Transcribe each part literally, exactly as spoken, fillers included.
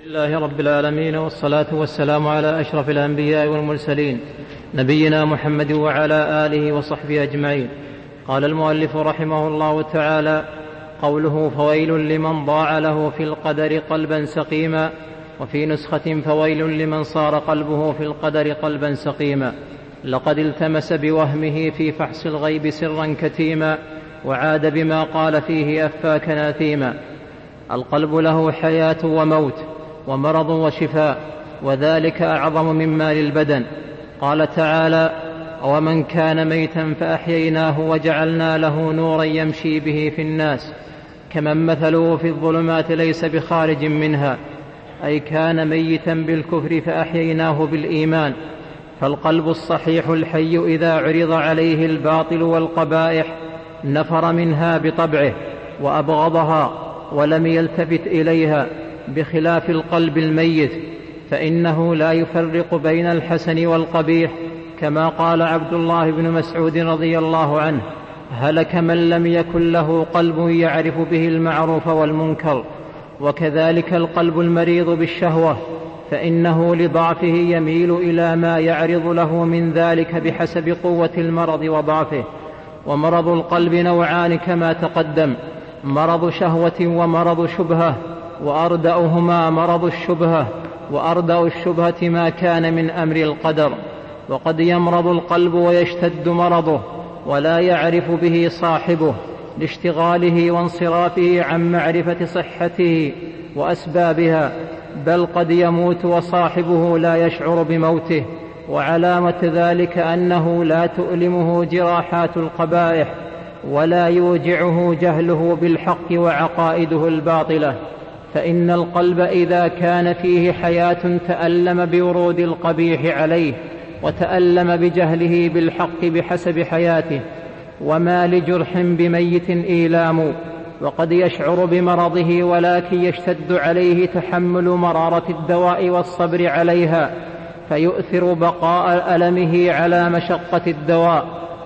لله رب العالمين، والصلاة والسلام على أشرف الأنبياء والمرسلين نبينا محمد وعلى آله وصحبه أجمعين. قال المؤلف رحمه الله تعالى: قوله فويل لمن ضاع له في القدر قلبا سقيما، وفي نسخة فويل لمن صار قلبه في القدر قلبا سقيما، لقد التمس بوهمه في فحص الغيب سرا كتيما، وعاد بما قال فيه أفاك ناثيما. القلب له حياة وموت ومرض وشفاء، وذلك أعظم مما للبدن. قال تعالى: ومن كان ميتا فأحييناه وجعلنا له نورا يمشي به في الناس كمن مثله في الظلمات ليس بخارج منها، أي كان ميتا بالكفر فأحييناه بالإيمان. فالقلب الصحيح الحي إذا عرض عليه الباطل والقبائح نفر منها بطبعه وأبغضها ولم يلتفت إليها، بخلاف القلب الميت فإنه لا يفرق بين الحسن والقبيح، كما قال عبد الله بن مسعود رضي الله عنه: هلك من لم يكن له قلب يعرف به المعروف والمنكر. وكذلك القلب المريض بالشهوة، فإنه لضعفه يميل إلى ما يعرض له من ذلك بحسب قوة المرض وضعفه. ومرض القلب نوعان كما تقدم: مرض شهوة ومرض شبهة، وأردأهما مرض الشبهة، وأردأ الشبهة ما كان من أمر القدر. وقد يمرض القلب ويشتد مرضه ولا يعرف به صاحبه لاشتغاله وانصرافه عن معرفة صحته وأسبابها، بل قد يموت وصاحبه لا يشعر بموته. وعلامة ذلك أنه لا تؤلمه جراحات القبائح ولا يوجعه جهله بالحق وعقائده الباطلة. فإن القلب إذا كان فيه حياة تألم بورود القبيح عليه، وتألم بجهله بالحق بحسب حياته. وما لجرح بميت إيلام، وقد يشعر بمرضه ولكن يشتد عليه تحمل مرارة الدواء والصبر عليها، فيؤثر بقاء ألمه على مشقة الدواء،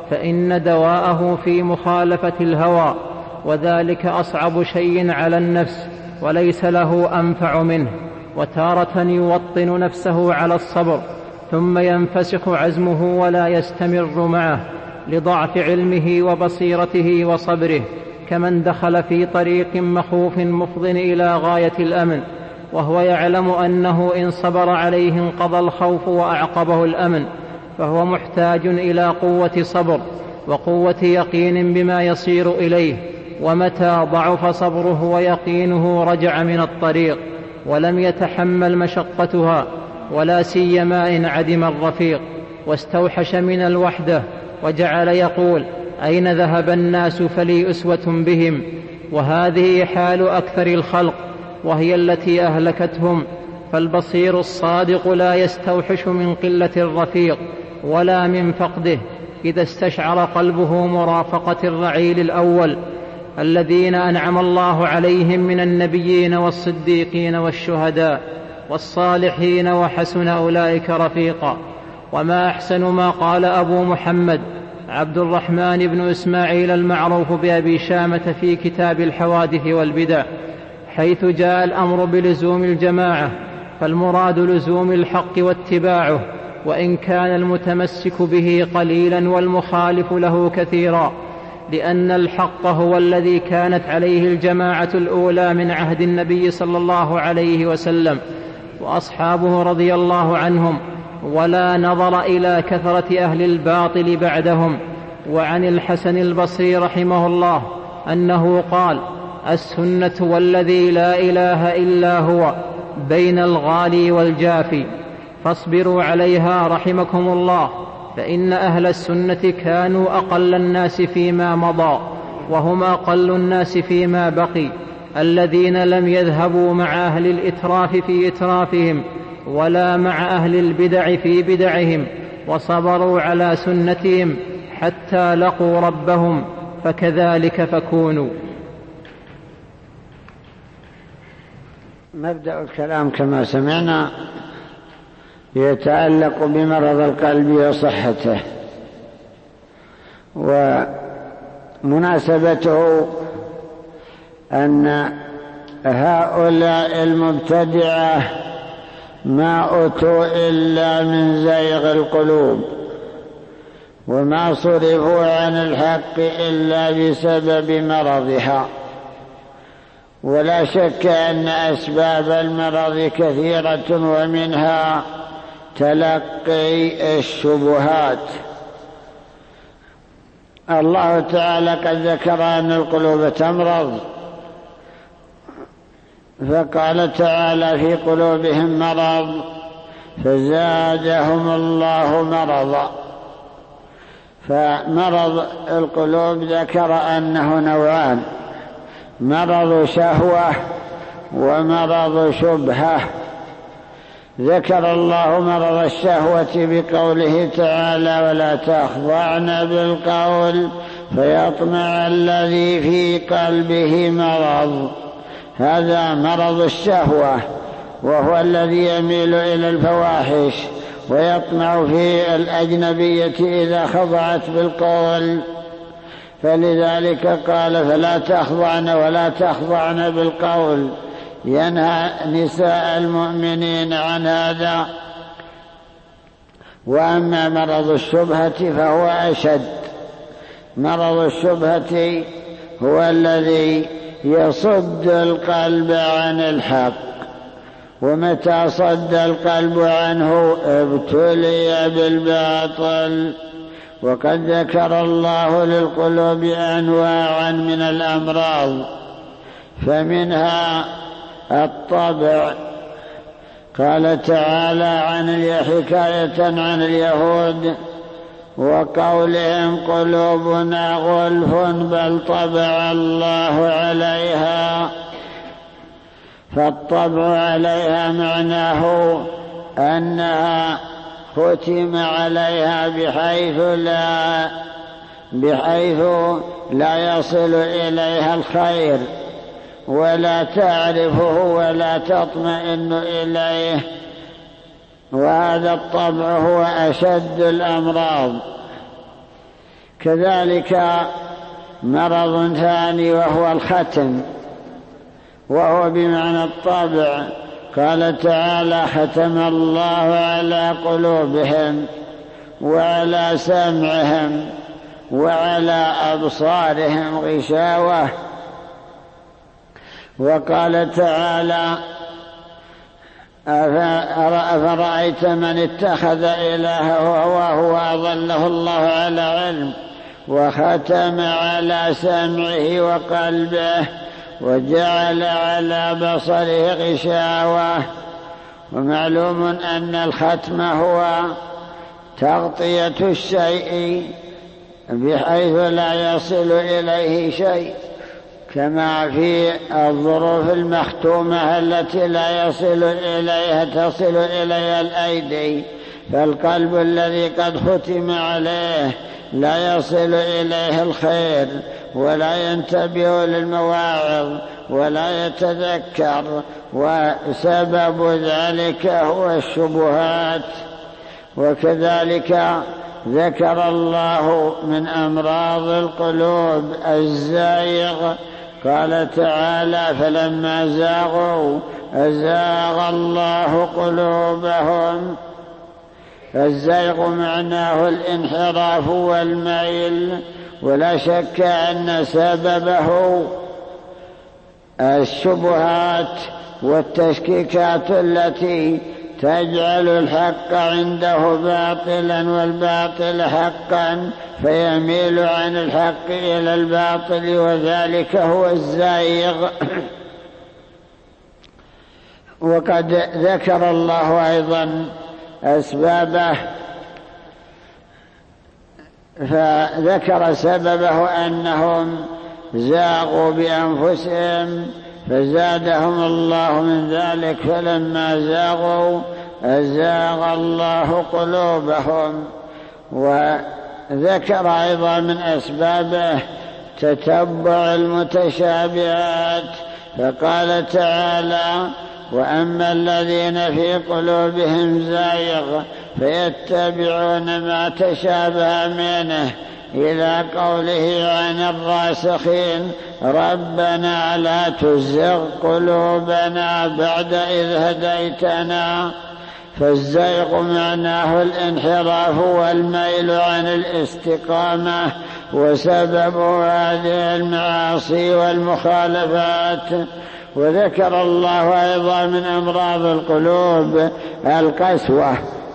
فإن دواءه في مخالفة الهوى، وذلك أصعب شيء على النفس وليس له أنفع منه. وتارة يوطن نفسه على الصبر ثم ينفسخ عزمه ولا يستمر معه لضعف علمه وبصيرته وصبره، كمن دخل في طريق مخوف مفض إلى غاية الأمن، وهو يعلم أنه إن صبر عليه انقضى الخوف وأعقبه الأمن، فهو محتاج إلى قوة صبر وقوة يقين بما يصير إليه. ومتى ضعف صبره ويقينه رجع من الطريق ولم يتحمل مشقتها، ولا سيما إن عدم الرفيق واستوحش من الوحدة، وجعل يقول: أين ذهب الناس فلي أسوة بهم. وهذه حال أكثر الخلق، وهي التي أهلكتهم. فالبصير الصادق لا يستوحش من قلة الرفيق ولا من فقده، إذا استشعر قلبه مرافقة الرعيل الأول الذين أنعم الله عليهم من النبيين والصديقين والشهداء والصالحين، وحسن أولئك رفيقا. وما أحسن ما قال أبو محمد عبد الرحمن بن إسماعيل المعروف بأبي شامة في كتاب الحوادث والبدع، حيث جاء الأمر بلزوم الجماعة، فالمراد لزوم الحق واتباعه، وإن كان المتمسك به قليلا والمخالف له كثيرا، لأن الحق هو الذي كانت عليه الجماعة الأولى من عهد النبي صلى الله عليه وسلم وأصحابه رضي الله عنهم، ولا نظر إلى كثرة أهل الباطل بعدهم. وعن الحسن البصري رحمه الله أنه قال: السنة والذي لا إله إلا هو بين الغالي والجافي، فاصبروا عليها رحمكم الله، فإن أهل السنة كانوا أقل الناس فيما مضى، وهم أقل الناس فيما بقي، الذين لم يذهبوا مع أهل الإتراف في إترافهم، ولا مع أهل البدع في بدعهم، وصبروا على سنتهم حتى لقوا ربهم، فكذلك فكونوا. مبدأ الكلام كما سمعنا يتعلق بمرض القلب وصحته، ومناسبته أن هؤلاء المبتدعة ما أتوا إلا من زيغ القلوب، وما صرفوا عن الحق إلا بسبب مرضها. ولا شك أن أسباب المرض كثيرة، ومنها تلقي الشبهات. الله تعالى قد ذكر أن القلوب تمرض، فقال تعالى في قلوبهم مرض فزادهم الله مرضا. فمرض القلوب ذكر أنه نوعان: مرض شهوة ومرض شبهة. ذكر الله مرض الشهوة بقوله تعالى: ولا تخضعن بالقول فيطمع الذي في قلبه مرض. هذا مرض الشهوة، وهو الذي يميل إلى الفواحش ويطمع في الأجنبية إذا خضعت بالقول. فلذلك قال: فلا تخضعن ولا تخضعن بالقول، ينهى نساء المؤمنين عن هذا. وأما مرض الشبهة فهو أشد. مرض الشبهة هو الذي يصد القلب عن الحق، ومتى صد القلب عنه ابتلي بالباطل. وقد ذكر الله للقلوب أنواعا من الأمراض، فمنها الطبع. قال تعالى عن حكاية عن اليهود وقولهم: قلوبنا غلف بل طبع الله عليها. فالطبع عليها معناه أنها ختم عليها بحيث لا بحيث لا يصل إليها الخير، ولا تعرفه ولا تطمئن إليه. وهذا الطبع هو أشد الأمراض. كذلك مرض ثاني وهو الختم، وهو بمعنى الطبع. قال تعالى: ختم الله على قلوبهم وعلى سمعهم وعلى أبصارهم غشاوة. وقال تعالى: أفرأيت من اتخذ إلهه هواه وأضله الله على علم وختم على سمعه وقلبه وجعل على بصره غشاوة. ومعلوم أن الختم هو تغطية الشيء بحيث لا يصل إليه شيء، كما في الظروف المختومة التي لا يصل إليها تصل إليها الأيدي. فالقلب الذي قد ختم عليه لا يصل إليه الخير، ولا ينتبه للمواعظ، ولا يتذكر، وسبب ذلك هو الشبهات. وكذلك ذكر الله من أمراض القلوب الزائغ. قال تعالى: فلما زاغوا أزاغ الله قلوبهم. الزيغ معناه الانحراف والميل، ولا شك أن سببه الشبهات والتشكيكات التي تجعل الحق عنده باطلا والباطل حقا، فيميل عن الحق إلى الباطل، وذلك هو الزائغ. وقد ذكر الله أيضا أسبابه، فذكر سببه أنهم زاغوا بأنفسهم فزادهم الله من ذلك. فلما زاغوا أزاغ الله قلوبهم. وذكر أيضا من أسبابه تتبع المتشابهات، فقال تعالى: وأما الذين في قلوبهم زائغ فيتبعون ما تشابه منه إلى قوله عن الراسخين ربنا لا تزغ قلوبنا بعد إذ هديتنا. فالزيغ معناه الانحراف والميل عن الاستقامة، وسبب هذه المعاصي والمخالفات. وذكر الله أيضا من أمراض القلوب القسوة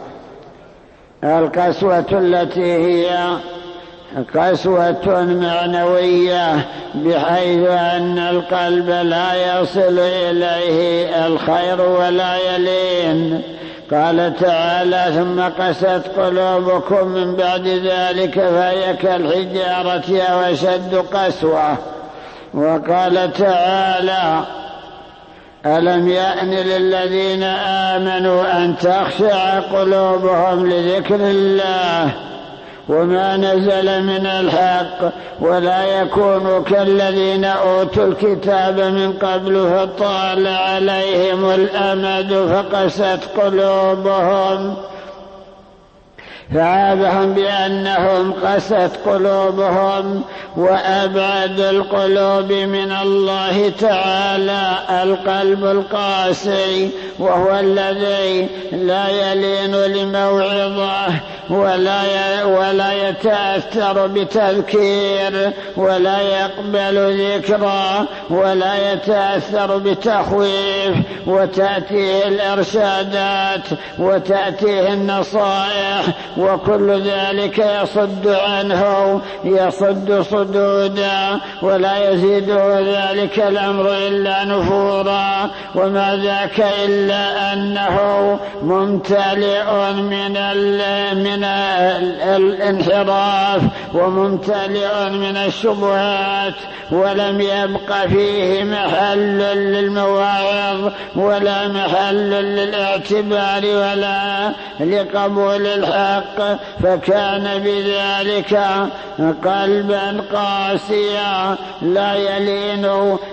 القسوة التي هي قسوة معنوية، بحيث أن القلب لا يصل إليه الخير ولا يلين. قال تعالى ثم قست قلوبكم من بعد ذلك فهي كالحجارة أو أشد قسوة. وقال تعالى ألم يأن للذين آمنوا أن تخشع قلوبهم لذكر الله وما نزل من الحق ولا يكونوا كالذين أوتوا الكتاب من قبل فطال عليهم الأمد فقست قلوبهم، فعابهم بأنهم قست قلوبهم وأبعد القلوب من الله تعالى القلب القاسي، وهو الذي لا يلين لموعظة ولا ولا يتأثر بتذكير ولا يقبل ذكرى ولا يتأثر بتخويف، وتأتيه الإرشادات وتأتيه النصائح، وكل ذلك يصد عنه يصد صدودا، ولا يزيده ذلك الأمر إلا نفورا. وما ذاك إلا أنه ممتلئ من من الانحراف وممتلئ من الشبهات، ولم يبق فيه محل للمواعظ ولا محل للاعتبار ولا لقبول الحق، فكان بذلك قلبا قاسيا لا يلين،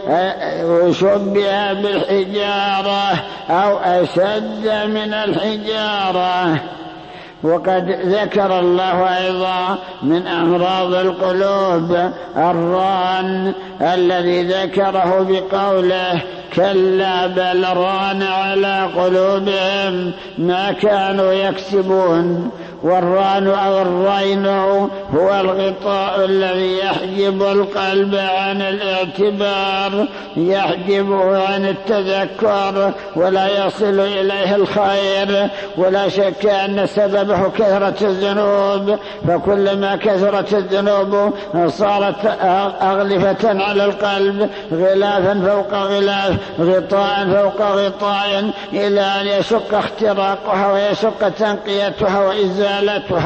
وشبه بالحجارة أو أشد من الحجارة. وقد ذكر الله أيضا من أمراض القلوب الران الذي ذكره بقوله كلا بل ران على قلوبهم ما كانوا يكسبون. والران أو الرين هو الغطاء الذي يحجب القلب عن الاعتبار، يحجبه عن التذكر ولا يصل إليه الخير. ولا شك أن سببه كثرة الذنوب، فكلما كثرت الذنوب صارت أغلفة على القلب، غلافا فوق غلاف، غطاء فوق غطاء، إلى أن يشق اختراقها ويشق تنقيتها وإزالتها.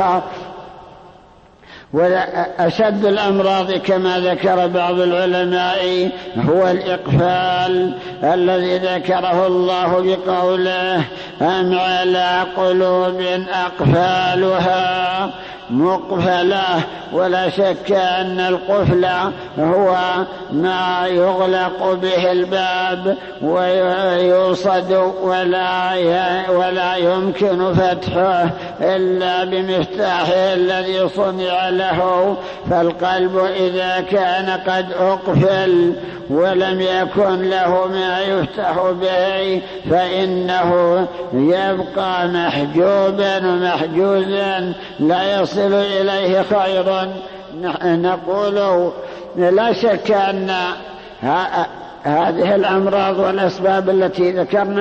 وأشد الأمراض كما ذكر بعض العلماء هو الإقفال الذي ذكره الله بقوله أم على قلوب أقفالها مقفلة. ولا شك أن القفل هو ما يغلق به الباب ويوصد ولا ولا يمكن فتحه إلا بمفتاحه الذي صنع له. فالقلب إذا كان قد أقفل ولم يكن له ما يفتح به فإنه يبقى محجوبا ومحجوزا لا يصل إليه خير. نقول لا شك أن هذه الأمراض والأسباب التي ذكرنا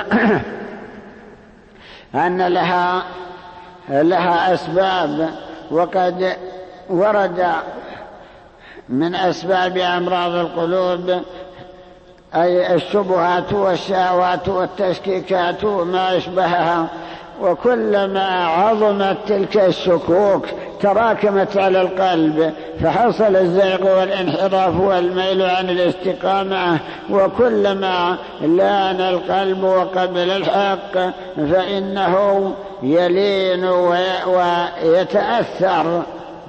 أن لها لها أسباب، وقد ورد من أسباب أمراض القلوب أي الشبهات والشهوات والتشكيكات وما أشبهها. وكلما عظمت تلك الشكوك تراكمت على القلب فحصل الزيغ والانحراف والميل عن الاستقامة. وكلما لان القلب وقبل الحق فإنه يلين ويتأثر،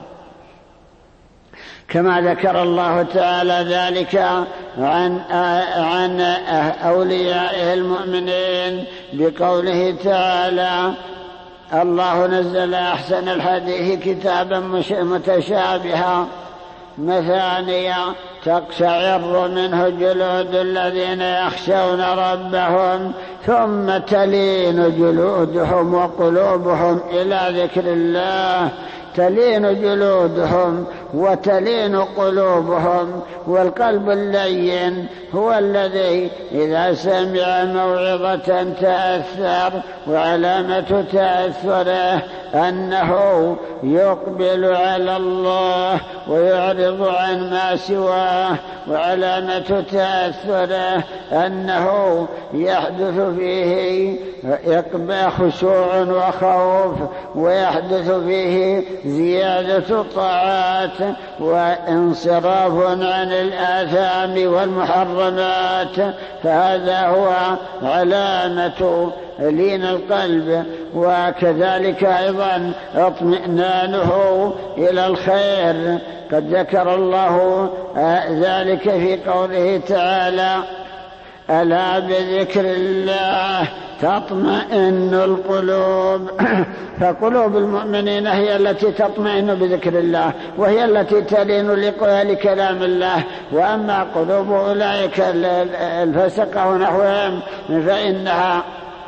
كما ذكر الله تعالى ذلك عن عن أوليائه المؤمنين بقوله تعالى الله نزل أحسن الحديث كتابا متشابها مثانية تقشعر منه جلود الذين يخشون ربهم ثم تلين جلودهم وقلوبهم إلى ذكر الله. تلين جلودهم وتلين قلوبهم، والقلب اللين هو الذي إذا سمع موعظة تأثر، وعلامة تأثره أنه يقبل على الله ويعرض عن ما سواه، وعلامة تأثره أنه يحدث فيه إقبال خشوع وخوف، ويحدث فيه زيادة طاعات وانصراف عن الآثام والمحرمات. فهذا هو علامة لين القلب. وكذلك أيضا اطمئنانه إلى الخير. قد ذكر الله ذلك في قوله تعالى: ألا بذكر الله تطمئن القلوب. فقلوب المؤمنين هي التي تطمئن بذكر الله، وهي التي تلين لكلام الله. وأما قلوب أولئك الفسقة ونحوهم فإنها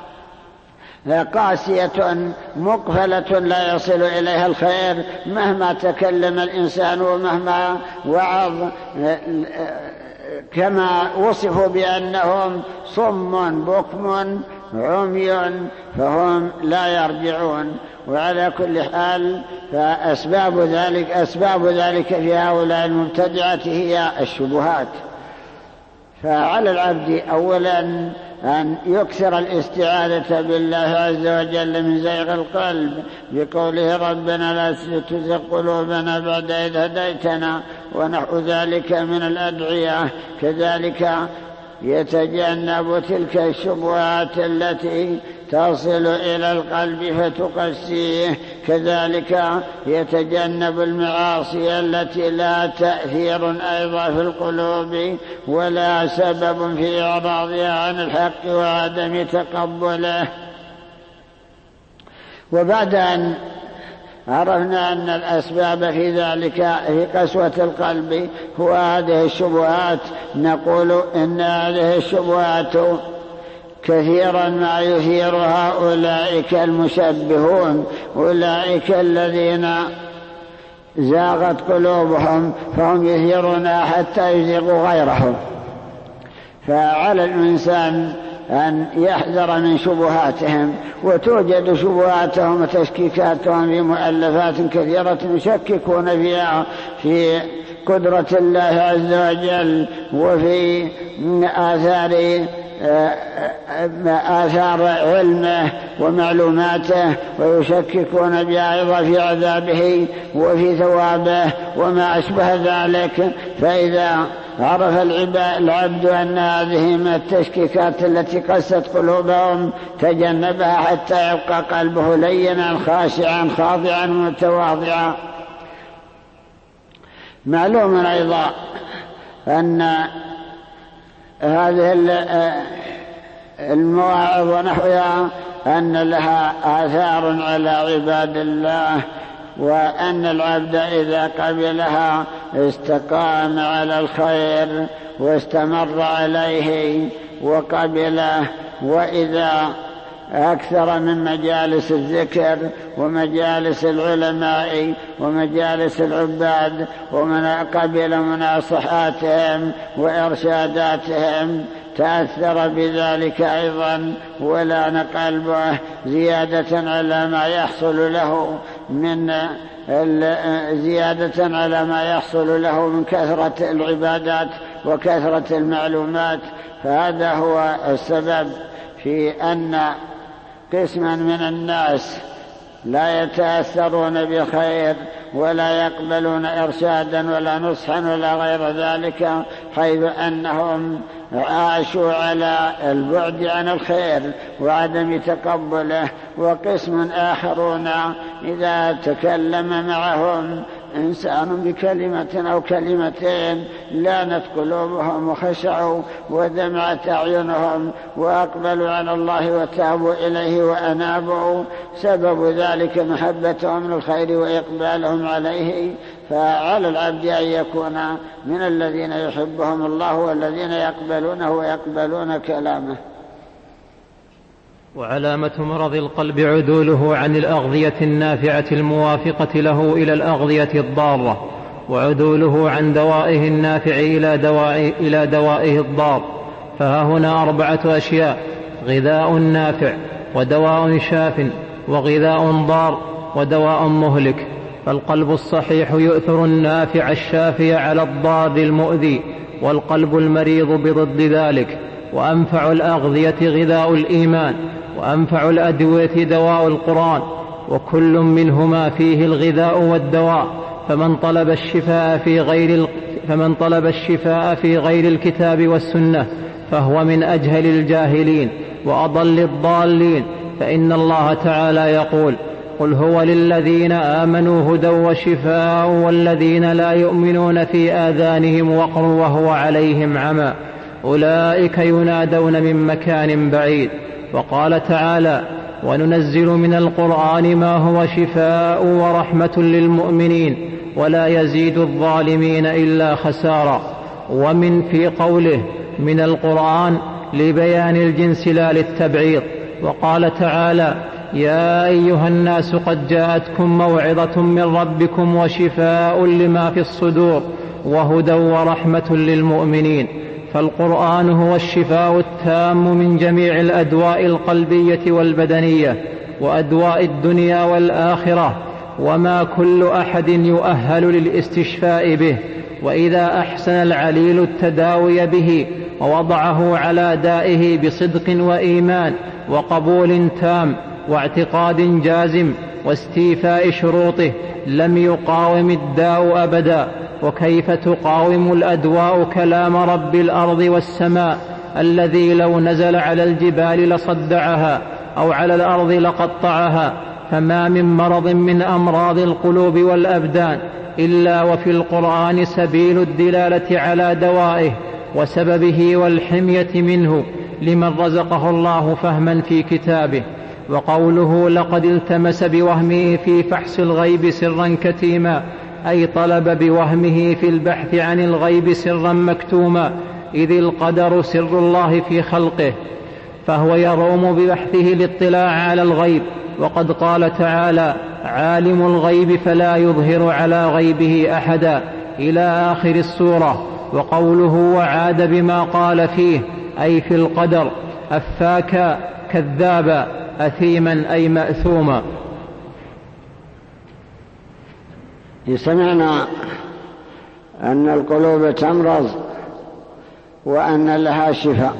قاسية مقفلة لا يصل إليها الخير مهما تكلم الإنسان ومهما وعظ، كما وصفوا بأنهم صم بكم عمي فهم لا يرجعون. وعلى كل حال فأسباب ذلك أسباب ذلك في هؤلاء المبتدعة هي الشبهات. فعلى العبد أولا أن يكثر الاستعاذة بالله عز وجل من زيغ القلب، بقوله: ربنا لا تزغ قلوبنا بعد إذ هديتنا، ونحو ذلك من الأدعية. كذلك يتجنب تلك الشبهات التي تصل إلى القلب فتقسيه. كذلك يتجنب المعاصي التي لا تأثير أيضا في القلوب ولا سبب في إعراضها عن الحق وعدم تقبله. وبعد أن عرفنا أن الأسباب في ذلك في قسوة القلب هو هذه الشبهات، نقول إن هذه الشبهات كثيرا ما يثيرها أولئك المشبهون، أولئك الذين زاغت قلوبهم فهم يثيرونها حتى يزيغوا غيرهم. فعلى الإنسان أن يحذر من شبهاتهم. وتوجد شبهاتهم وتشكيكاتهم في مؤلفات كثيرة يشككون فيها في قدرة الله عز وجل وفي آثار آثار علمه ومعلوماته، ويشككون بها أيضا في عذابه وفي ثوابه وما أشبه ذلك. فإذا عرف العبد أن هذه من التشكيكات التي قست قلوبهم تجنبها حتى يبقى قلبه لينا خاشعا خاضعا متواضعا. معلوم أيضا أن هذه المواعظ ونحوها أن لها آثار على عباد الله، وأن العبد إذا قبلها استقام على الخير واستمر عليه وقبله. وإذا أكثر من مجالس الذكر ومجالس العلماء ومجالس العباد ومن قبل مناصحاتهم وإرشاداتهم تأثر بذلك أيضا ولان قلبه زيادة على ما يحصل له من زيادة على ما يحصل له من كثرة العبادات وكثرة المعلومات. فهذا هو السبب في أن قسما من الناس لا يتأثرون بخير ولا يقبلون إرشادا ولا نصحا ولا غير ذلك، حيث أنهم عاشوا على البعد عن الخير وعدم تقبله. وقسم آخرون إذا تكلم معهم إنسان بكلمة أو كلمتين لانت قلوبهم وخشعوا ودمعت أعينهم وأقبلوا على الله وتابوا إليه وأنابوا، سبب ذلك محبتهم للخير وإقبالهم عليه. فعلى العبد أن يكون من الذين يحبهم الله والذين يقبلونه ويقبلون كلامه. وعلامة مرض القلب عدوله عن الأغذية النافعة الموافقة له إلى الأغذية الضارة، وعدوله عن دوائه النافع إلى دوائه, إلى دوائه الضار. فها هنا أربعة أشياء: غذاء نافع، ودواء شاف، وغذاء ضار، ودواء مهلك. فالقلب الصحيح يؤثر النافع الشافي على الضار المؤذي، والقلب المريض بضد ذلك. وأنفع الأغذية غذاء الإيمان، وأنفع الأدوية دواء القرآن، وكل منهما فيه الغذاء والدواء. فمن طلب الشفاء في غير فمن طلب الشفاء في غير الكتاب والسنة فهو من أجهل الجاهلين وأضل الضالين. فإن الله تعالى يقول: قل هو للذين آمنوا هدى وشفاء والذين لا يؤمنون في آذانهم وقر وهو عليهم عمى أولئك ينادون من مكان بعيد. وقال تعالى: وننزل من القرآن ما هو شفاء ورحمة للمؤمنين ولا يزيد الظالمين إلا خسارا. ومن في قوله من القرآن لبيان الجنس لا للتبعيض. وقال تعالى: يا أيها الناس قد جاءتكم موعظة من ربكم وشفاء لما في الصدور وهدى ورحمة للمؤمنين. فالقرآن هو الشفاء التام من جميع الأدواء القلبية والبدنية وأدواء الدنيا والآخرة، وما كل أحد يؤهل للاستشفاء به. وإذا أحسن العليل التداوي به ووضعه على دائه بصدق وإيمان وقبول تام واعتقاد جازم واستيفاء شروطه لم يقاوم الداء أبدا. وكيف تقاوم الأدواء كلام رب الأرض والسماء الذي لو نزل على الجبال لصدعها أو على الأرض لقطعها؟ فما من مرض من أمراض القلوب والأبدان إلا وفي القرآن سبيل الدلالة على دوائه وسببه والحمية منه لمن رزقه الله فهما في كتابه. وقوله لقد التمس بوهمه في فحص الغيب سرا كتيما، أي طلب بوهمه في البحث عن الغيب سرا مكتوما، إذ القدر سر الله في خلقه، فهو يروم ببحثه الاطلاع على الغيب. وقد قال تعالى: عالم الغيب فلا يظهر على غيبه أحدا، إلى آخر السورة. وقوله وعاد بما قال فيه، أي في القدر، أفاكا كذابا أثيما أي مأثوما. سمعنا أن القلوب تمرض وأن لها شفاء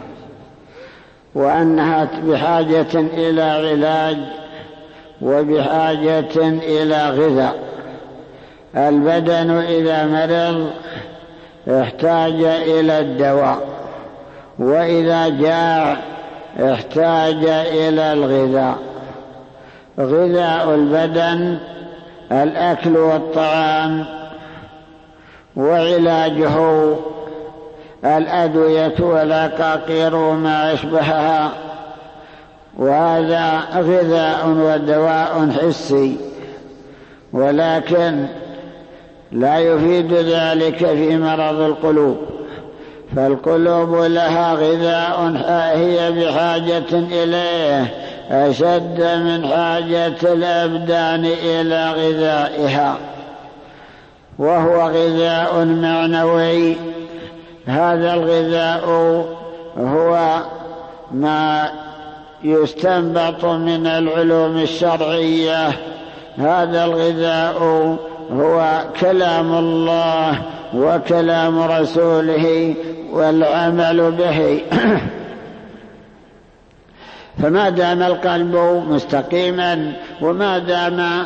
وأنها بحاجة إلى علاج وبحاجة إلى غذاء. البدن إذا مرض احتاج إلى الدواء، وإذا جاع احتاج إلى الغذاء. غذاء البدن الأكل والطعام، وعلاجه الأدوية والعقاقير وما أشبهها، وهذا غذاء ودواء حسي، ولكن لا يفيد ذلك في مرض القلوب. فالقلوب لها غذاء هي بحاجة إليه أشد من حاجة الأبدان إلى غذائها، وهو غذاء معنوي. هذا الغذاء هو ما يستنبط من العلوم الشرعية. هذا الغذاء هو كلام الله وكلام رسوله والعمل به. فما دام القلب مستقيما وما دام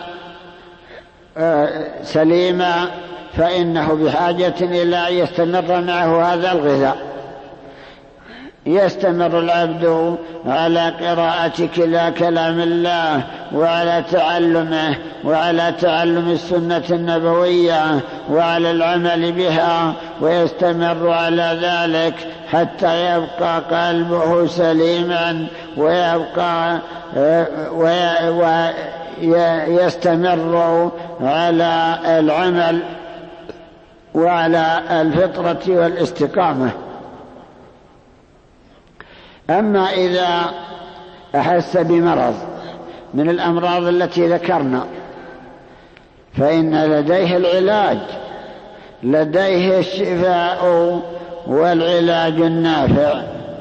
سليما فإنه بحاجة إلى أن يستمر معه هذا الغذاء. يستمر العبد على قراءة كلام الله وعلى تعلمه وعلى تعلم السنة النبوية وعلى العمل بها، ويستمر على ذلك حتى يبقى قلبه سليما ويبقى ويستمر على العمل وعلى الفطرة والاستقامة. أما إذا أحس بمرض من الأمراض التي ذكرنا فإن لديه العلاج، لديه الشفاء والعلاج النافع،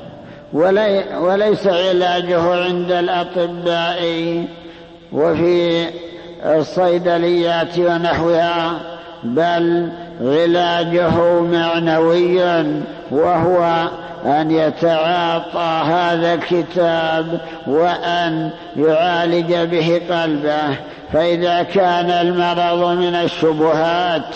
وليس علاجه عند الأطباء وفي الصيدليات ونحوها، بل علاجه معنوي، وهو أن يتعاطى هذا الكتاب وأن يعالج به قلبه. فإذا كان المرض من الشبهات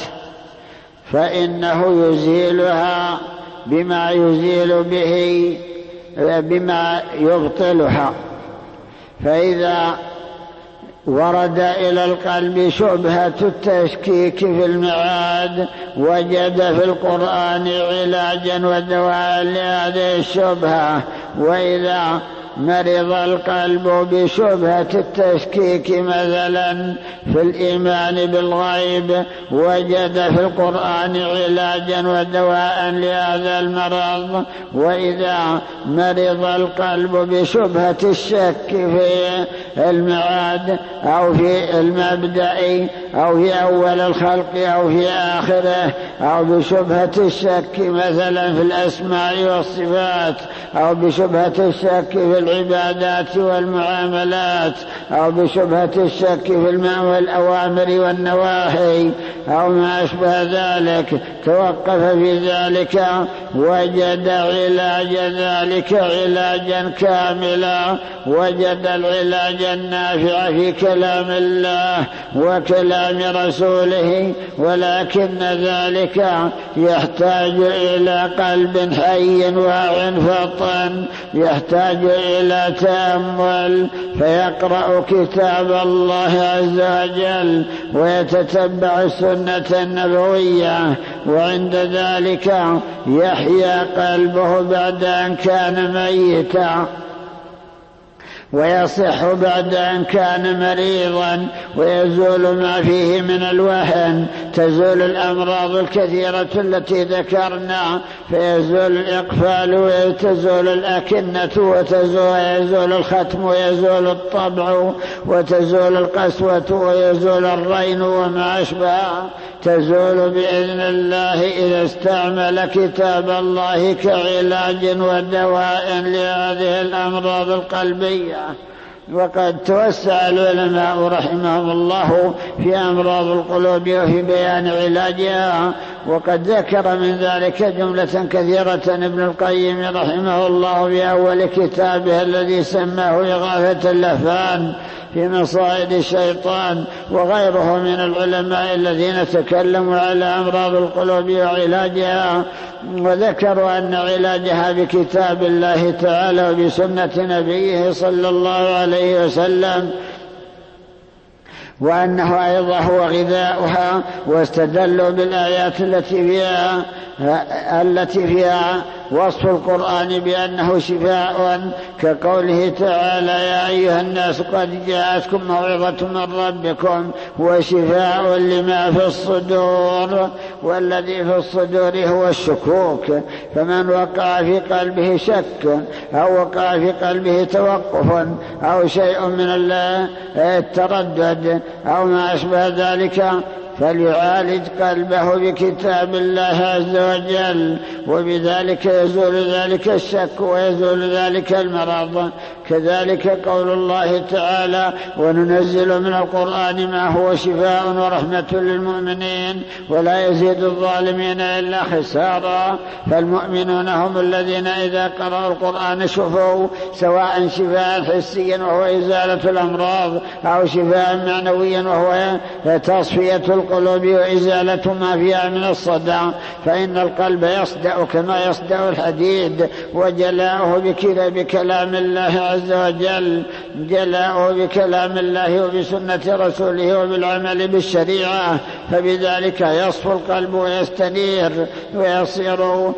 فإنه يزيلها بما يزيل به بما يبطلها. فإذا ورد إلى القلب شبهة التشكيك في المعاد وجد في القرآن علاجا ودواء لهذه الشبهة. وإذا مرض القلب بشبهة التشكيك مثلا في الإيمان بالغيب وجد في القرآن علاجا ودواء لهذا المرض. وإذا مرض القلب بشبهة الشك في المعاد أو في المبدأ أو في أول الخلق أو في آخره، أو بشبهة الشك مثلا في الأسماء والصفات، أو بشبهة الشك في العبادات والمعاملات، أو بشبهة الشك في الأوامر والنواهي أو ما أشبه ذلك، توقف في ذلك وجد علاج ذلك علاجا كاملا، وجد العلاج النافع في كلام الله وكلام رسوله. ولكن ذلك يحتاج إلى قلب حي واع فطن، يحتاج إلى تأمل، فيقرأ كتاب الله عز وجل ويتتبع السنة النبوية، وعند ذلك يحيا قلبه بعد أن كان ميتا، ويصح بعد أن كان مريضا، ويزول ما فيه من الوهن، تزول الأمراض الكثيرة التي ذكرنا، فيزول الإقفال وتزول الأكنة ويزول الختم ويزول الطبع وتزول القسوة ويزول الرين وما أشبه، تزول بإذن الله إذا استعمل كتاب الله كعلاج ودواء لهذه الأمراض القلبية. وقد توسع العلماء رحمهم الله في أمراض القلوب وفي بيان علاجها، وقد ذكر من ذلك جملة كثيرة ابن القيم رحمه الله في أول كتابه الذي سماه إغاثة اللهفان في مصائد الشيطان، وغيره من العلماء الذين تكلموا على أمراض القلوب وعلاجها، وذكروا أن علاجها بكتاب الله تعالى وبسنة نبيه صلى الله عليه وسلم، وأنه أيضا هو غذاؤها، واستدلوا بالآيات التي فيها التي فيها وصف القرآن بأنه شفاء، كقوله تعالى: يا أيها الناس قد جاءتكم موعظة من ربكم وشفاء لما في الصدور، والذي في الصدور هو الشكوك. فمن وقع في قلبه شك أو وقع في قلبه توقف أو شيء من التردد أو ما أشبه ذلك فليعالج قلبه بكتاب الله عز وجل، وبذلك يزول ذلك الشك ويزول ذلك المرض. كذلك قول الله تعالى: وننزل من القرآن ما هو شفاء ورحمة للمؤمنين ولا يزيد الظالمين إلا خسارا. فالمؤمنون هم الذين إذا قرأوا القرآن شفوا، سواء شفاء حسيا وهو إزالة الأمراض، أو شفاء معنويا وهو تصفية القلوب وإزالة ما فيها من الصدع، فإن القلب يصدأ كما يصدأ الحديد، وجلاؤه بكلام الله عز وجل، جلاؤه بكلام الله وبسنة رسوله وبالعمل بالشريعة، فبذلك يصفو القلب ويستنير ويصير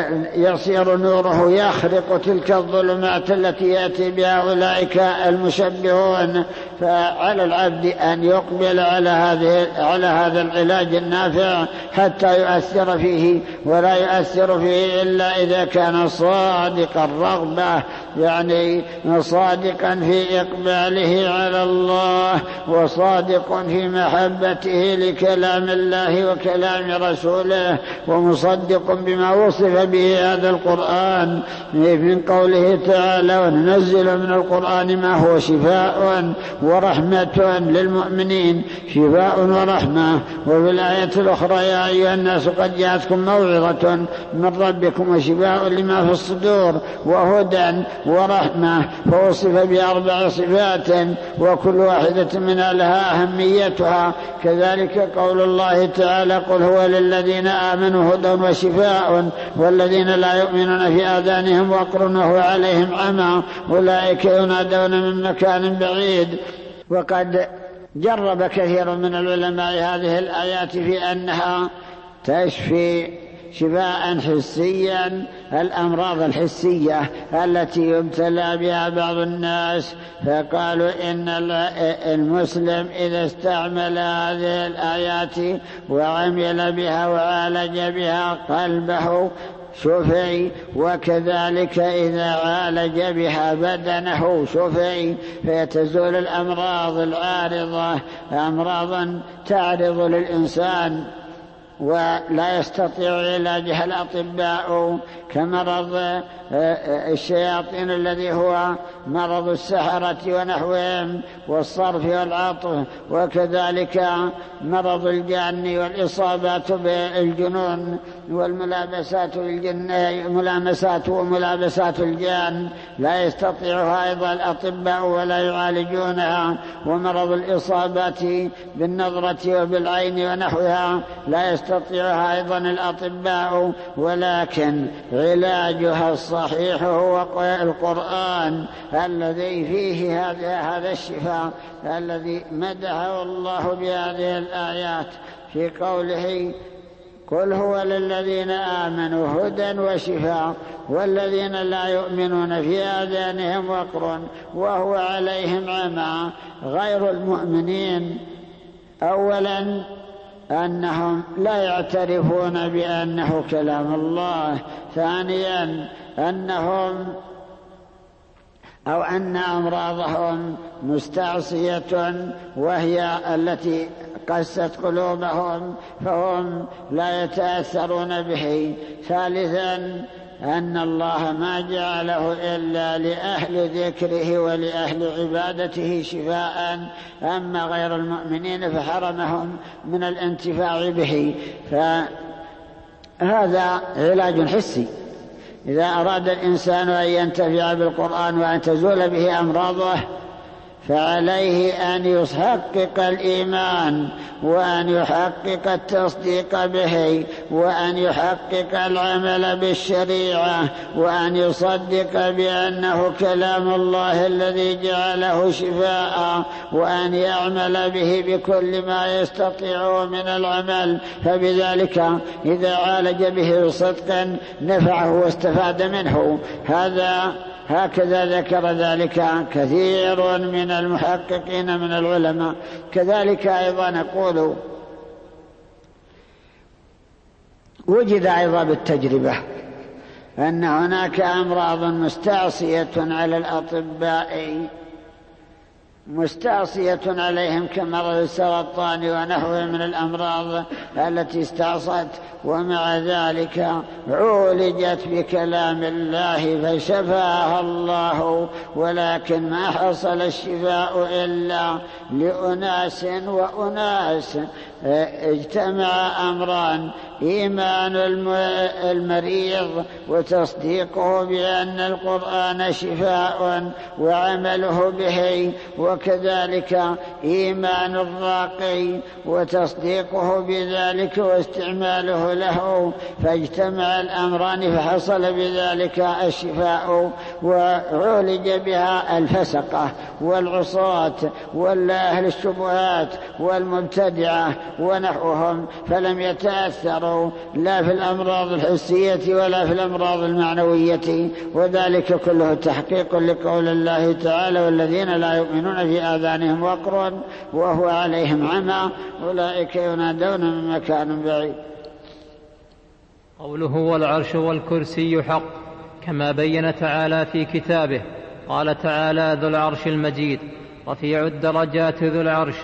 يصير نوره يخرق تلك الظلمات التي يأتي بها أولئك المشبهون. فعلى العبد أن يقبل على هذه على هذا العلاج النافع حتى يؤثر فيه، ولا يؤثر فيه إلا إذا كان صادق الرغبة، يعني صادقا في إقباله على الله، وصادق في محبته لكلام الله وكلام رسوله، ومصدق بما وصف به هذا القرآن من قوله تعالى: وننزل من القرآن ما هو شفاء ورحمة للمؤمنين، شفاء ورحمة. وفي الآية الأخرى: يا أيها الناس قد جاءتكم موعظة من ربكم وشفاء لما في الصدور وهدى ورحمة. فوصف بأربع صفات وكل واحدة منها لها أهميتها. كذلك قول الله تعالى: قل هو للذين آمنوا هدى وشفاء والذين لا يؤمنون في آذانهم وقر وهو عليهم عمى أولئك ينادون من مكان بعيد. وقد جرب كثير من العلماء هذه الآيات في أنها تشفي شفاء حسيا الأمراض الحسية التي يبتلى بها بعض الناس، فقالوا إن المسلم إذا استعمل هذه الآيات وعمل بها وعالج بها قلبه شفي، وكذلك إذا عالج بها بدنه شفي، فيتزول الأمراض العارضة، أمراضا تعرض للإنسان ولا يستطيع علاجها الأطباء، كمرض الشياطين الذي هو مرض السحرة ونحوهم والصرف والعطف، وكذلك مرض الجن والإصابات بالجنون والملابسات الجن ملامسات وملابسات الجان لا يستطيعها أيضا الأطباء ولا يعالجونها، ومرض الإصابات بالنظرة وبالعين ونحوها لا يستطيعها أيضا الأطباء، ولكن علاجها الصحيح هو القرآن الذي فيه هذا هذا الشفاء الذي مدحه الله بهذه الآيات في قوله: قل هو للذين آمنوا هدى وشفاء والذين لا يؤمنون في آذانهم وقر وهو عليهم عمى. غير المؤمنين أولا أنهم لا يعترفون بأنه كلام الله، ثانيا أنهم أو أن أمراضهم مستعصية وهي التي قست قلوبهم فهم لا يتأثرون به، ثالثا أن الله ما جعله إلا لأهل ذكره ولأهل عبادته شفاء، أما غير المؤمنين فحرمهم من الانتفاع به. فهذا علاج حسي. إذا أراد الإنسان أن ينتفع بالقرآن وأن تزول به أمراضه فعليه أن يحقق الإيمان وأن يحقق التصديق به وأن يحقق العمل بالشريعة وأن يصدق بأنه كلام الله الذي جعله شفاء، وأن يعمل به بكل ما يستطيع من العمل، فبذلك إذا عالج به بصدق نفعه واستفاد منه. هذا هكذا ذكر ذلك كثير من المحققين من العلماء. كذلك أيضا نقول وجد أيضا بالتجربة أن هناك أمراض مستعصية على الأطباء مستعصية عليهم كمرض السرطان ونحوه من الأمراض التي استعصت، ومع ذلك عولجت بكلام الله فشفاها الله، ولكن ما حصل الشفاء إلا لأناس وأناس. اجتمع أمران: إيمان المريض وتصديقه بأن القرآن شفاء وعمله به، وكذلك إيمان الراقي وتصديقه بذلك واستعماله له، فاجتمع الأمران فحصل بذلك الشفاء، وعولج بها الفسقة والعصاة والأهل الشبهات والمبتدعة ونحوهم، فلم يتأثروا لا في الأمراض الحسية ولا في الأمراض المعنوية، وذلك كله تحقيق لقول الله تعالى: والذين لا يؤمنون في آذانهم وقر وهو عليهم عمى أولئك ينادون من مكان بعيد. قوله والعرش والكرسي حق، كما بين تعالى في كتابه. قال تعالى: ذو العرش المجيد، رفيع الدرجات ذو العرش،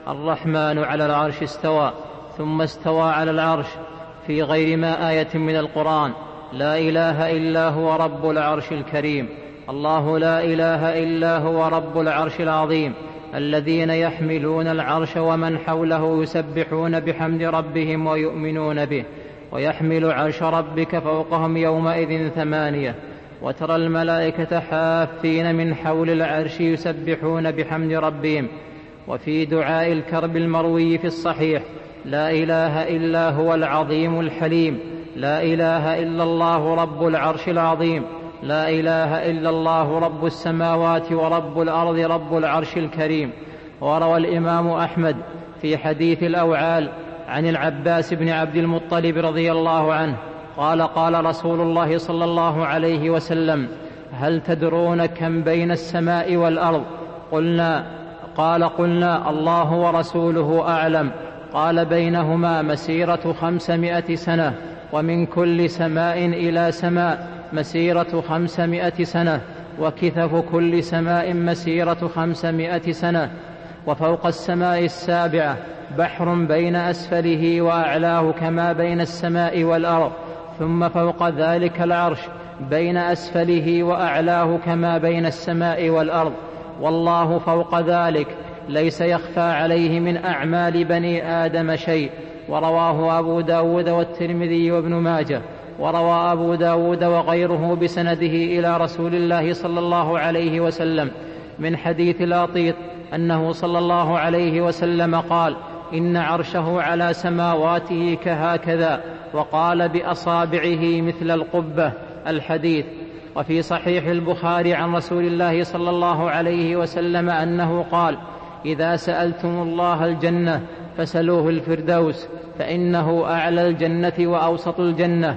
الرحمن على العرش استوى، ثم استوى على العرش، في غير ما آية من القرآن. لا إله إلا هو رب العرش الكريم. الله لا إله إلا هو رب العرش العظيم، الذين يحملون العرش ومن حوله يسبحون بحمد ربهم ويؤمنون به، ويحمل عرش ربك فوقهم يومئذ ثمانية. وترى الملائكة حافين من حول العرش يسبحون بحمد ربهم. وفي دعاء الكرب المروي في الصحيح: لا إله إلا هو العظيم الحليم، لا إله إلا الله رب العرش العظيم، لا إله إلا الله رب السماوات ورب الأرض رب العرش الكريم. وروى الإمام أحمد في حديث الأوعال عن العباس بن عبد المطلب رضي الله عنه قال: قال رسول الله صلى الله عليه وسلم: هل تدرون كم بين السماء والأرض؟ قلنا قال قلنا: الله ورسوله أعلم. قال: بينهما مسيرة خمسمائة سنة، ومن كل سماء إلى سماء مسيرة خمسمائة سنة، وكثف كل سماء مسيرة خمسمائة سنة. وفوق السماء السابعة بحر بين أسفله وأعلاه كما بين السماء والأرض، ثم فوق ذلك العرش بين أسفله وأعلاه كما بين السماء والأرض، والله فوق ذلك ليس يخفى عليه من أعمال بني آدم شيء. ورواه أبو داود والترمذي وابن ماجه. وروى أبو داود وغيره بسنده إلى رسول الله صلى الله عليه وسلم من حديث لاطيط أنه صلى الله عليه وسلم قال: إن عرشه على سماواته كهكذا، وقال بأصابعه مثل القبة. الحديث. وفي صحيح البخاري عن رسول الله صلى الله عليه وسلم أنه قال: إذا سألتم الله الجنة فسلوه الفردوس، فإنه أعلى الجنة وأوسط الجنة،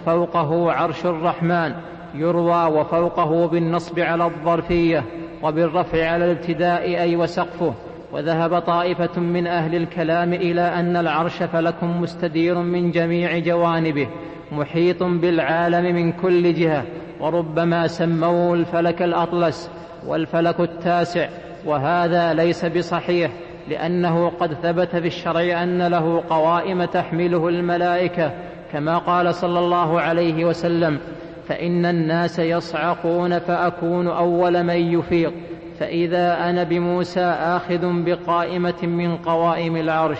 وفوقه عرش الرحمن. يروى وفوقه بالنصب على الظرفية، وبالرفع على الابتداء أي وسقفه. وذهب طائفة من أهل الكلام إلى أن العرش فلك مستدير من جميع جوانبه، محيط بالعالم من كل جهة، وربما سموه الفلك الأطلس والفلك التاسع، وهذا ليس بصحيح، لأنه قد ثبت في الشرع أن له قوائم تحمله الملائكة، كما قال صلى الله عليه وسلم: فإن الناس يصعقون فأكون أول من يفيق، فإذا أنا بموسى آخذ بقائمة من قوائم العرش،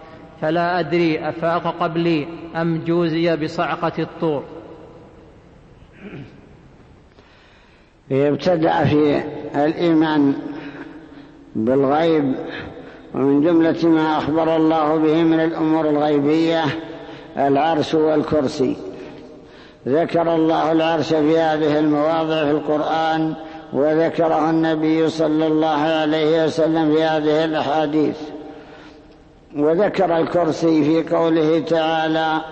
فلا أدري أفاق قبلي أم جوزي بصعقة الطور. يبتدأ في الإيمان بالغيب، ومن جملة ما أخبر الله به من الأمور الغيبية العرش والكرسي. ذكر الله العرش في هذه المواضع في القرآن، وذكره النبي صلى الله عليه وسلم في هذه الأحاديث. وذكر الكرسي في قوله تعالى: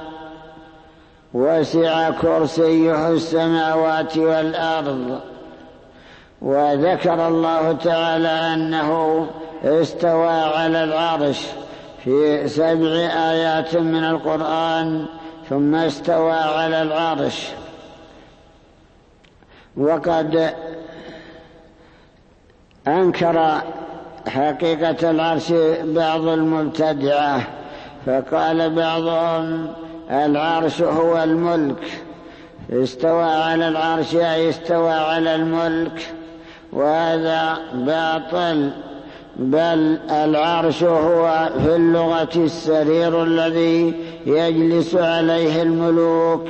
وسع كرسيه السماوات والأرض. وذكر الله تعالى أنه استوى على العرش في سبع آيات من القرآن، ثم استوى على العرش. وقد أنكر حقيقة العرش بعض المبتدعة، فقال بعضهم العرش هو الملك، استوى على العرش أي استوى على الملك، وهذا باطل، بل العرش هو في اللغة السرير الذي يجلس عليه الملوك.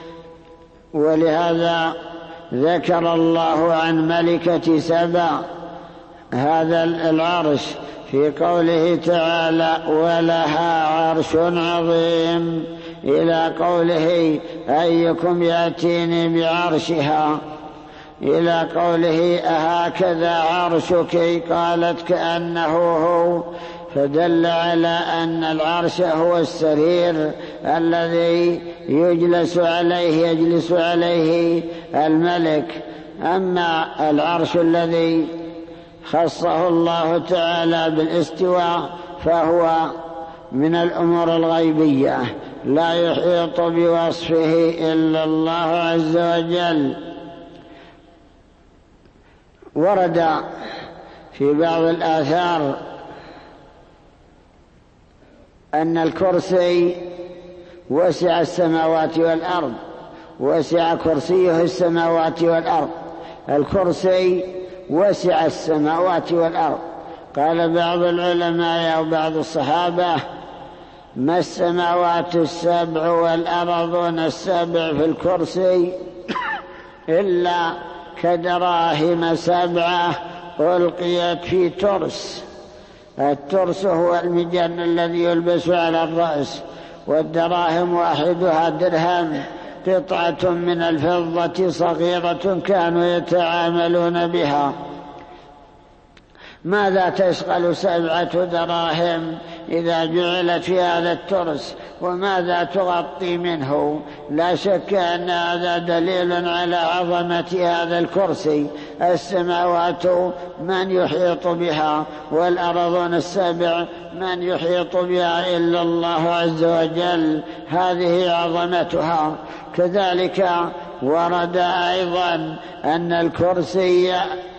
ولهذا ذكر الله عن ملكة سبا هذا العرش في قوله تعالى ولها عرش عظيم، إلى قوله أيكم يأتيني بعرشها، إلى قوله أهكذا عرشك، قالت كأنه هو، فدل على أن العرش هو السرير الذي يجلس عليه يجلس عليه الملك. أما العرش الذي خصه الله تعالى بالاستواء فهو من الأمور الغيبية لا يحيط بوصفه إلا الله عز وجل. ورد في بعض الآثار أن الكرسي وسع السماوات والأرض، وسع كرسيه السماوات والأرض، الكرسي وسع السماوات والأرض. قال بعض العلماء أو بعض الصحابة ما السماوات السبع والأرضون السبع في الكرسي إلا كدراهم سبعة ألقيت في ترس. الترس هو المجن الذي يلبس على الرأس، والدراهم واحدها درهم، قطعة من الفضة صغيرة كانوا يتعاملون بها. ماذا تشغل سبعة دراهم إذا جعلت في هذا الترس، وماذا تغطي منه؟ لا شك أن هذا دليل على عظمة هذا الكرسي. السماوات من يحيط بها، والأرضون السبع من يحيط بها إلا الله عز وجل، هذه عظمتها. كذلك ورد أيضا أن الكرسي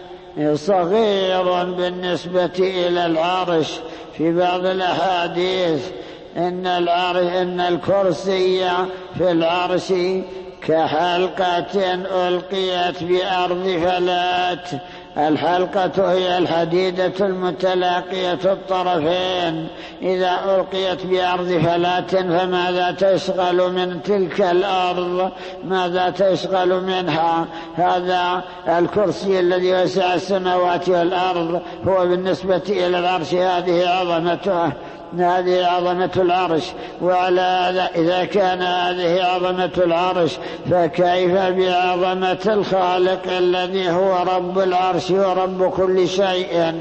صغير بالنسبة إلى العرش. في بعض الأحاديث إن العرش إن الكرسي في العرش كحلقة ألقيت بأرض فلات. الحلقة هي الحديدة المتلاقية الطرفين، إذا ألقيت بأرض فلات فماذا تشغل من تلك الأرض؟ ماذا تشغل منها؟ هذا الكرسي الذي وسع السماوات والأرض هو بالنسبة إلى العرش هذه عظمته، هذه عظمة العرش. وعلى هذا إذا كان هذه عظمة العرش فكيف بعظمة الخالق الذي هو رب العرش ورب كل شيء؟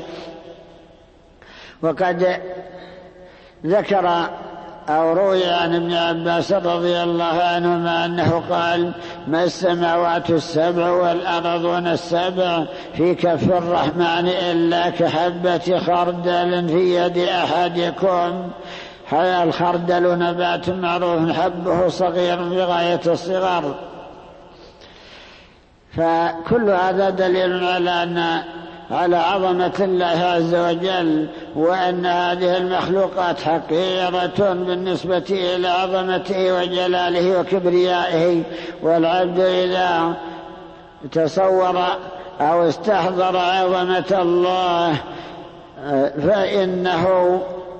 وقد ذكر أو روي عن ابن عباس رضي الله عنهما أنه قال ما السماوات السبع والأرضون السبع في كف الرحمن إلا كحبة خردل في يد أحدكم. الخردل نبات معروف حبه صغير بغاية الصغر. فكل هذا دليل على أن على عظمة الله عز وجل، وأن هذه المخلوقات حقيرة بالنسبة إلى عظمته وجلاله وكبريائه. والعبد إذا تصور أو استحضر عظمة الله فإنه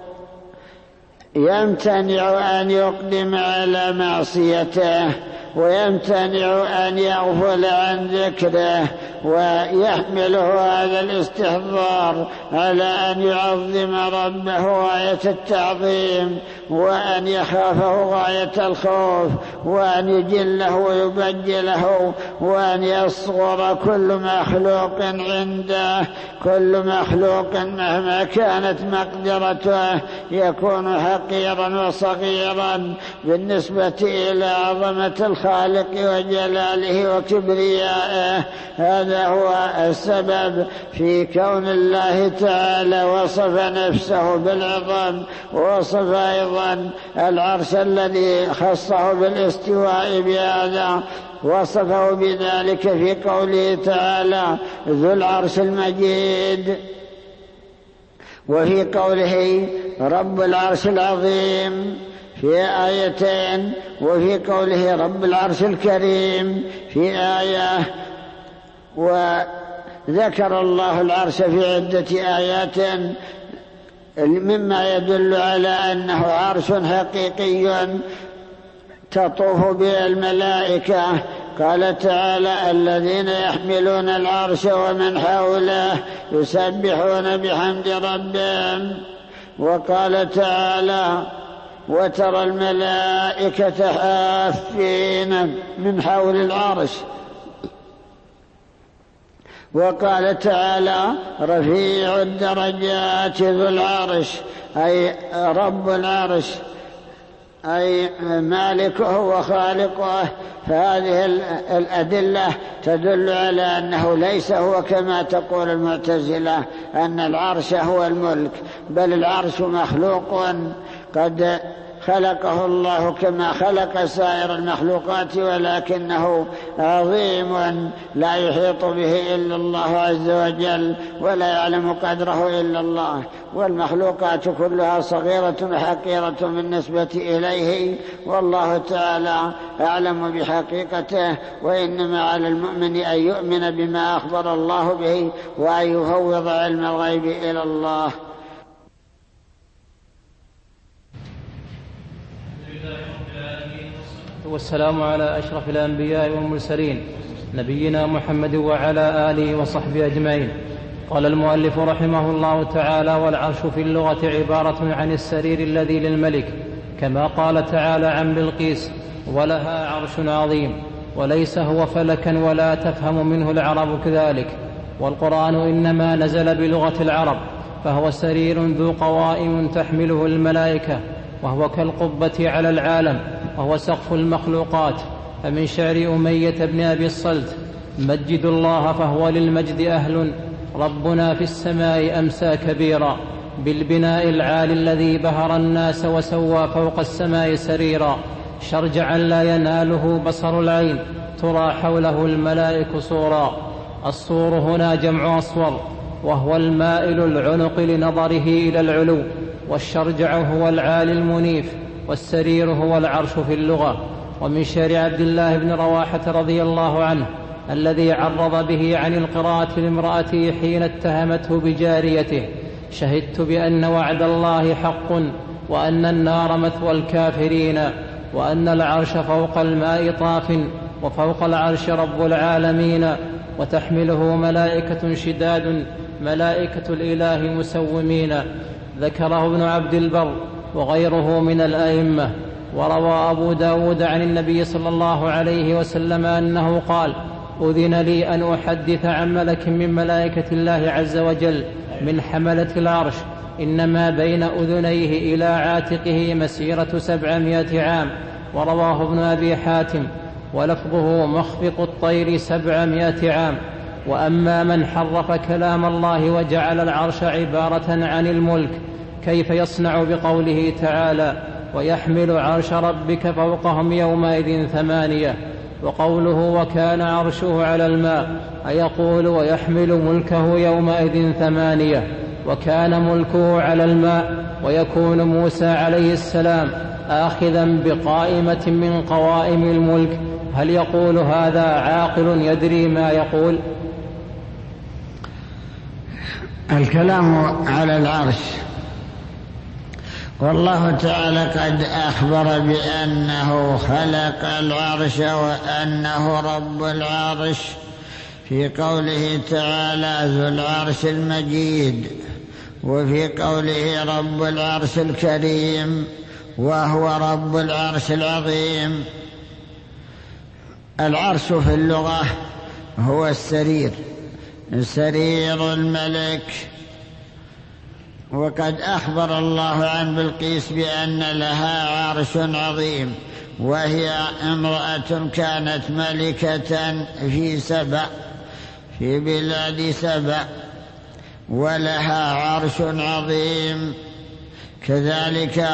يمتنع أن يقدم على معصيته، ويمتنع أن يغفل عن ذكره، ويحمله هذا الاستحضار على أن يعظم ربه غاية التعظيم، وأن يخافه غاية الخوف، وأن يجله ويبجله، وأن يصغر كل مخلوق عنده. كل مخلوق مهما كانت مقدرته يكون حقيرا وصغيرا بالنسبة إلى عظمة الخالق وجلاله وكبريائه. هذا هو السبب في كون الله تعالى وصف نفسه بالعظم، ووصف أيضا العرش الذي خصه بالاستواء بهذا، وصفه بذلك في قوله تعالى ذو العرش المجيد. وفي قوله رب العرش العظيم في آيتين، وفي قوله رب العرش الكريم في آية. وذكر الله العرش في عدة آيات مما يدل على أنه عرش حقيقي تطوف به الملائكة. قال تعالى الذين يحملون العرش ومن حوله يسبحون بحمد ربهم. وقال تعالى وترى الملائكة حافين من حول العرش. وقال تعالى رفيع الدرجات ذو العرش، أي رب العرش، أي مالكه وخالقه. فهذه الأدلة تدل على أنه ليس هو كما تقول المعتزلة أن العرش هو الملك، بل العرش مخلوق قد خلقه الله كما خلق سائر المخلوقات، ولكنه عظيم لا يحيط به إلا الله عز وجل ولا يعلم قدره إلا الله، والمخلوقات كلها صغيرة حقيرة بالنسبة إليه، والله تعالى أعلم بحقيقته. وإنما على المؤمن أن يؤمن بما أخبر الله به وأن يفوض علم الغيب إلى الله. والسلام على أشرف الأنبياء والمرسلين نبينا محمد وعلى آله وصحبه أجمعين. قال المؤلف رحمه الله تعالى والعرش في اللغة عبارة عن السرير الذي للملك، كما قال تعالى عن بلقيس ولها عرش عظيم، وليس هو فلكا ولا تفهم منه العرب كذلك. والقرآن إنما نزل بلغة العرب، فهو سرير ذو قوائم تحمله الملائكة، وهو كالقبة على العالم، وهو سقف المخلوقات. فمن شعر أمية بن أبي الصلت مجد الله فهو للمجد أهل، ربنا في السماء أمسى كبيرا، بالبناء العالي الذي بهر الناس وسوى فوق السماء سريرا، شرجعا لا يناله بصر العين، ترى حوله الملائك صورا. الصور هنا جمع أصور، وهو المائل العنق لنظره إلى العلو، والشرجع هو العالي المنيف، والسرير هو العرش في اللغة. ومن شعر عبد الله بن رواحة رضي الله عنه الذي عرض به عن القراءة لامرأته حين اتهمته بجاريته: شهدت بأن وعد الله حق، وأن النار مثوى الكافرين، وأن العرش فوق الماء طاف، وفوق العرش رب العالمين، وتحمله ملائكة شداد، ملائكة الإله مسومين. ذكره ابن عبد البر وغيره من الأئمة. وروى أبو داود عن النبي صلى الله عليه وسلم أنه قال: أذن لي أن أحدث عن ملك من ملائكة الله عز وجل من حملة العرش، إنما بين أذنيه إلى عاتقه مسيرة سبعمائة عام. ورواه ابن أبي حاتم ولفظه مخفق الطير سبعمائة عام. وأما من حرف كلام الله وجعل العرش عبارة عن الملك، كيف يصنع بقوله تعالى: ويحمل عرش ربك فوقهم يومئذ ثمانية؟ وقوله وكان عرشه على الماء، أيقول ويحمل ملكه يومئذ ثمانية، وكان ملكه على الماء، ويكون موسى عليه السلام آخذا بقائمة من قوائم الملك؟ هل يقول هذا عاقل يدري ما يقول؟ الكلام على العرش، والله تعالى قد أخبر بأنه خلق العرش وأنه رب العرش في قوله تعالى ذو العرش المجيد، وفي قوله رب العرش الكريم، وهو رب العرش العظيم. العرش في اللغة هو السرير، سرير الملك. وقد أخبر الله عن بلقيس بأن لها عرش عظيم، وهي امرأة كانت ملكة في سبأ، في بلاد سبأ، ولها عرش عظيم. كذلك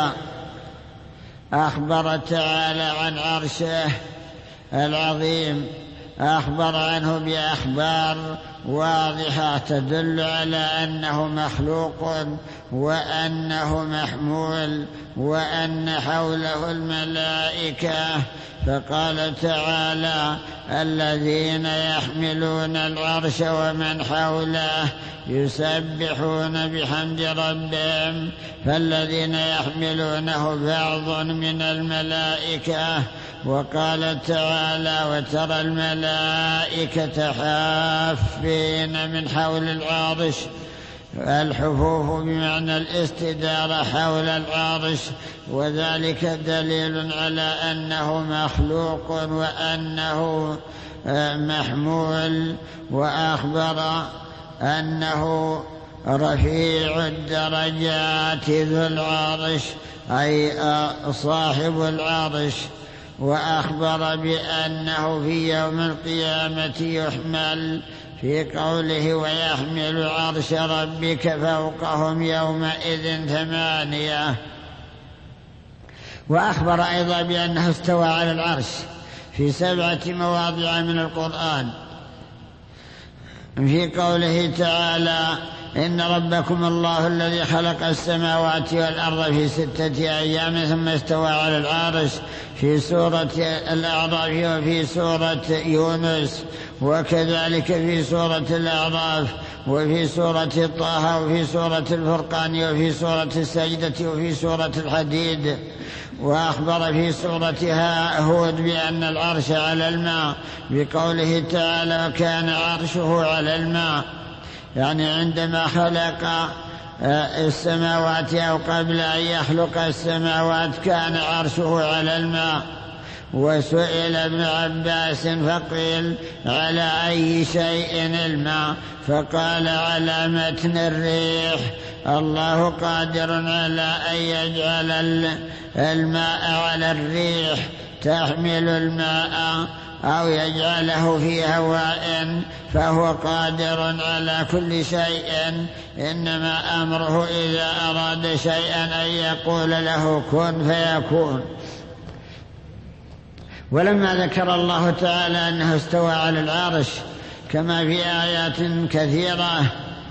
أخبر تعالى عن عرشه العظيم، أخبر عنه بأخبار واضحة تدل على أنه مخلوق وأنه محمول وأن حوله الملائكة. فقال تعالى: الذين يحملون العرش ومن حوله يسبحون بحمد ربهم. فالذين يحملونه بعض من الملائكة. وقال تعالى: وترى الملائكة حافين من حول العرش. الحفوف بمعنى الاستدارة حول العرش، وذلك دليل على أنه مخلوق وأنه محمول. وأخبر أنه رفيع الدرجات ذو العرش أي صاحب العرش. وأخبر بأنه في يوم القيامة يحمل في قوله: ويحمل عرش ربك فوقهم يومئذ ثمانية. وأخبر أيضا بأنه استوى على العرش في سبعة مواضع من القرآن، في قوله تعالى: إن ربكم الله الذي خلق السماوات والأرض في ستة أيام ثم استوى على العرش، في سورة الأعراف وفي سورة يونس، وكذلك في سورة الأعراف وفي سورة طه وفي سورة الفرقان وفي سورة السجدة وفي سورة الحديد. وأخبر في سورة هود بأن العرش على الماء بقوله تعالى: وكان عرشه على الماء، يعني عندما خلق السماوات أو قبل أن يخلق السماوات كان عرشه على الماء. وسئل ابن عباس فقيل: على أي شيء الماء؟ فقال: على متن الريح. الله قادر على أن يجعل الماء على الريح تحمل الماء أو يجعله في هواء، فهو قادر على كل شيء، إنما أمره إذا أراد شيئا أن يقول له كن فيكون. ولما ذكر الله تعالى أنه استوى على العرش كما في آيات كثيرة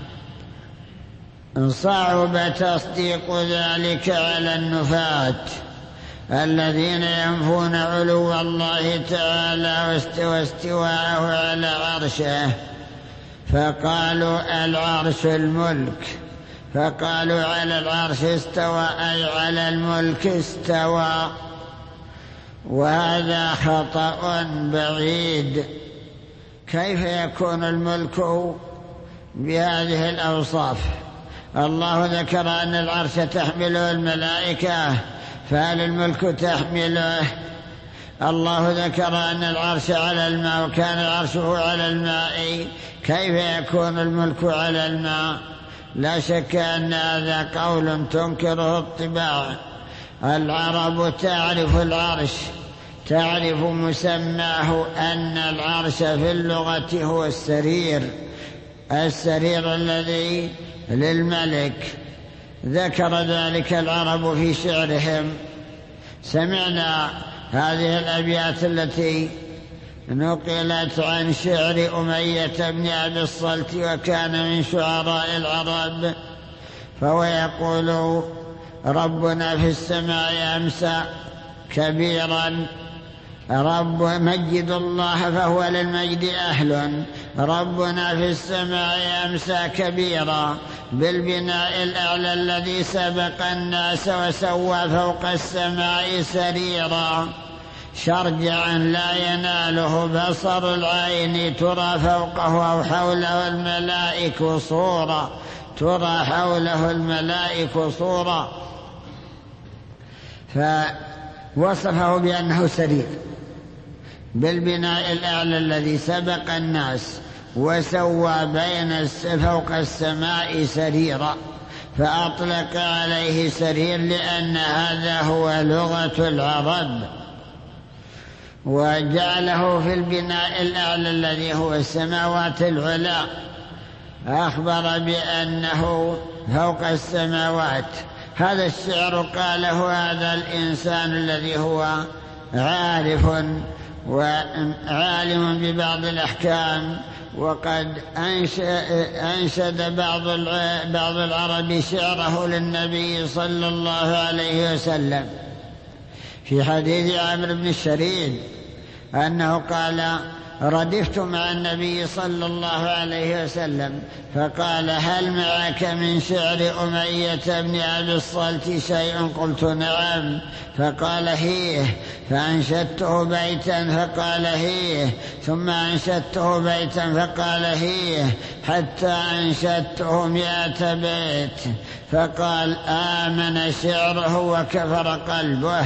صعب تصديق ذلك على النفاة الذين ينفون علو الله تعالى واستواءه على عرشه، فقالوا العرش الملك، فقالوا على العرش استوى أي على الملك استوى، وهذا خطأ بعيد. كيف يكون الملك بهذه الأوصاف؟ الله ذكر أن العرش تحمله الملائكة، فهل الملك تحمله؟ الله ذكر أن العرش على الماء وكان عرشه على الماء، كيف يكون الملك على الماء؟ لا شك أن هذا قول تنكره الطباع. العرب تعرف العرش، تعرف مسماه أن العرش في اللغة هو السرير، السرير الذي للملك. ذكر ذلك العرب في شعرهم. سمعنا هذه الأبيات التي نقلت عن شعر أمية بن أبي الصلت، وكان من شعراء العرب، فهو يقول: ربنا في السماء أمسى كبيرا، رب مجد الله فهو للمجد أهل، ربنا في السماء أمسى كبيرا بالبناء الأعلى الذي سبق الناس وسوى فوق السماء سريرا، شرجعا لا يناله بصر العين، ترى فوقه أو حوله الملائك صورا، ترى حوله الملائك صورا. فوصفه بأنه سرير بالبناء الأعلى الذي سبق الناس وسوى بين فوق السماء سريرا، فأطلق عليه سرير لأن هذا هو لغة العرب، وجعله في البناء الأعلى الذي هو السماوات العلى. أخبر بأنه فوق السماوات. هذا الشعر قاله هذا الإنسان الذي هو عارف وعالم ببعض الأحكام، وقد أنشد بعض بعض العرب شعره للنبي صلى الله عليه وسلم في حديث عمرو بن الشريد أنه قال: ردفت مع النبي صلى الله عليه وسلم فقال: هل معك من شعر أمية بن أبي الصلت شيء؟ قلت: نعم. فقال: هيه. فأنشدته بيتا فقال: هيه. ثم أنشدته بيتا فقال: هيه. حتى أنشدته مئة بيت فقال: آمن شعره وكفر قلبه.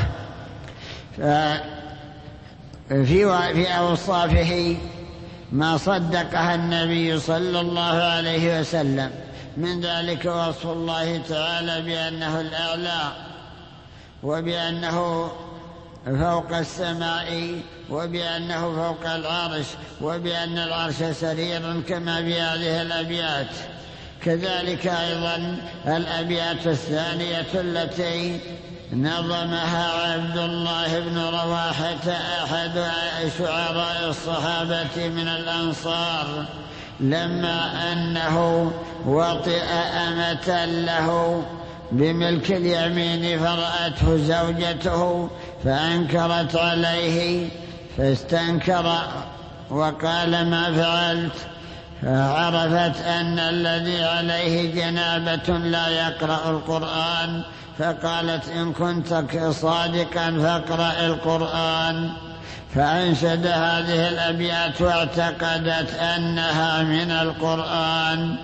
في أوصافه ما صدقها النبي صلى الله عليه وسلم، من ذلك وصف الله تعالى بأنه الأعلى، وبأنه فوق السماء، وبأنه فوق العرش، وبأن العرش سرير كما في هذه الأبيات. كذلك أيضا الأبيات الثانية التي نظمها عبد الله بن رواحة أحد شعراء الصحابة من الأنصار لما أنه وطئ أمة له بملك اليمين فرأته زوجته فأنكرت عليه فاستنكر وقال: ما فعلت؟ فعرفت أن الذي عليه جنابة لا يقرأ القرآن، فقالت: إن كنت صادقا فاقرأ القرآن. فأنشد هذه الأبيات واعتقدت أنها من القرآن.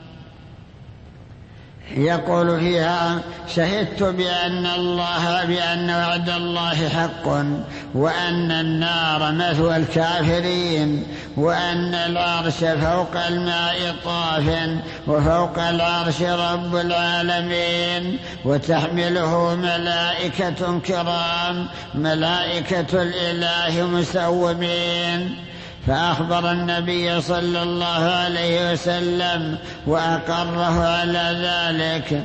يقول فيها: شهدت بأن الله بأن وعد الله حق، وأن النار مثوى الكافرين، وأن العرش فوق الماء طاف، وفوق العرش رب العالمين، وتحمله ملائكة كرام ملائكة الإله مسومين. فأخبر النبي صلى الله عليه وسلم وأقره على ذلك.